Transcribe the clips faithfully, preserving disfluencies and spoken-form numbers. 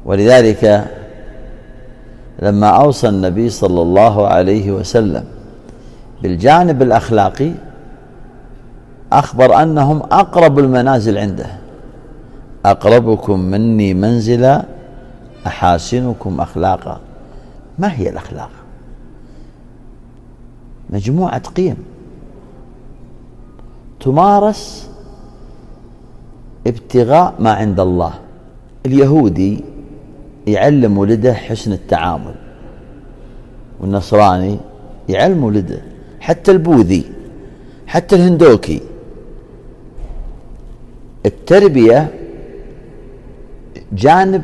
ولذلك لما أوصى النبي صلى الله عليه وسلم بالجانب الأخلاقي أخبر أنهم أقرب المنازل عنده: أقربكم مني منزلا أحاسنكم أخلاقا. ما هي الأخلاق؟ مجموعة قيم تمارس ابتغاء ما عند الله. اليهودي يعلم ولده حسن التعامل، والنصراني يعلم ولده، حتى البوذي، حتى الهندوكي. التربية جانب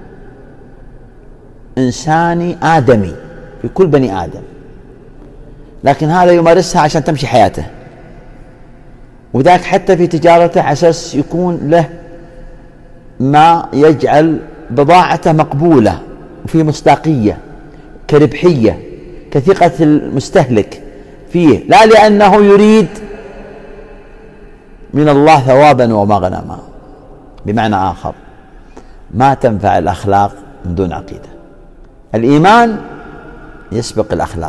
إنساني آدمي في كل بني آدم، لكن هذا يمارسها عشان تمشي حياته، وذاك حتى في تجارته على أساس يكون له ما يجعل بضاعته مقبولة وفي مصداقية، كربحية، كثقة المستهلك فيه، لا لأنه يريد من الله ثوابا ومغنما. بمعنى آخر، ما تنفع الأخلاق من دون عقيدة. الإيمان يسبق الأخلاق،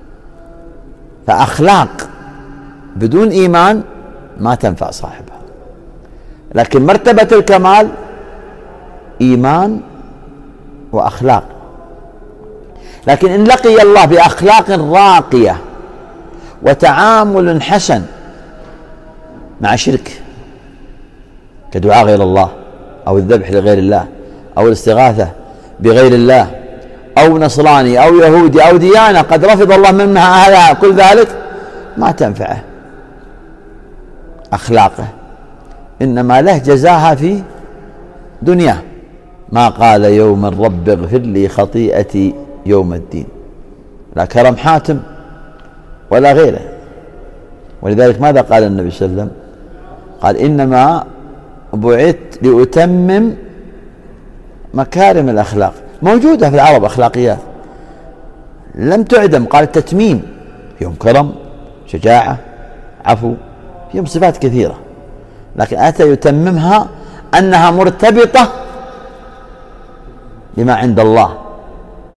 فأخلاق بدون إيمان ما تنفع صاحبها. لكن مرتبة الكمال إيمان وأخلاق. لكن إن لقي الله بأخلاق راقية وتعامل حسن مع شرك كدعاء غير الله، أو الذبح لغير الله، أو الاستغاثة بغير الله، أو نصراني أو يهودي أو ديانة قد رفض الله منها هذا، كل ذلك ما تنفعه أخلاقه، إنما له جزاها في دنياه. ما قال يوم الرب اغفر لي خطيئتي يوم الدين، لا كرم حاتم ولا غيره. ولذلك ماذا قال النبي صلى الله عليه وسلم؟ قال: إنما بعثت لأتمم مكارم الأخلاق. موجودة في العرب أخلاقيات لم تعدم، قال التتميم، فيهم كرم، شجاعة، عفو، فيهم صفات كثيرة، لكن أتى يتممها أنها مرتبطة بما عند الله.